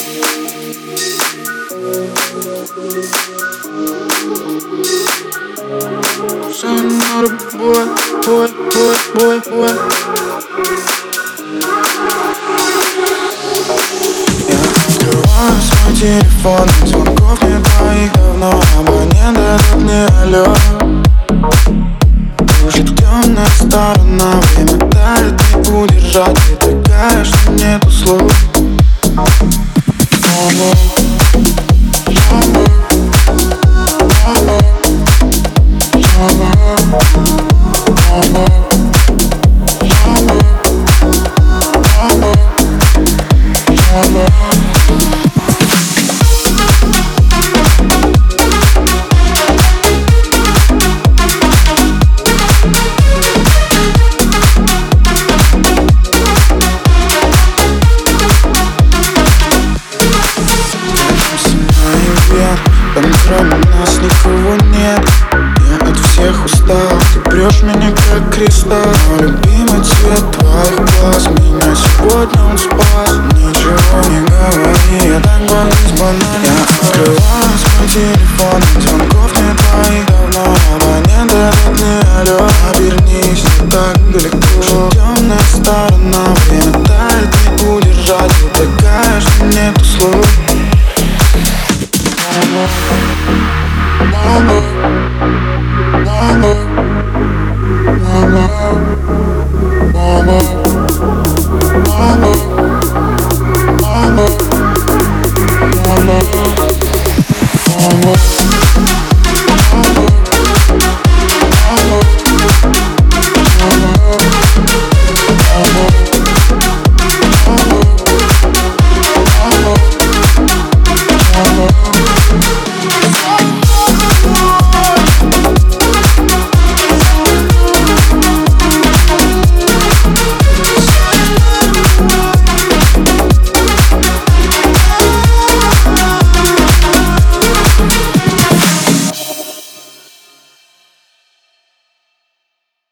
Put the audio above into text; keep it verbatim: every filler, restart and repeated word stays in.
Son not a boy, boy, boy, boy, boy. Я открываю свой телефон, звонков не твоих давно, абонент этот не алло. Кружит темная сторона, время дарит, не удержать. Ты такая, что нету слов. Там кроме нас никого нет. Я от всех устал. Ты прешь меня как кристалл. Любимый цвет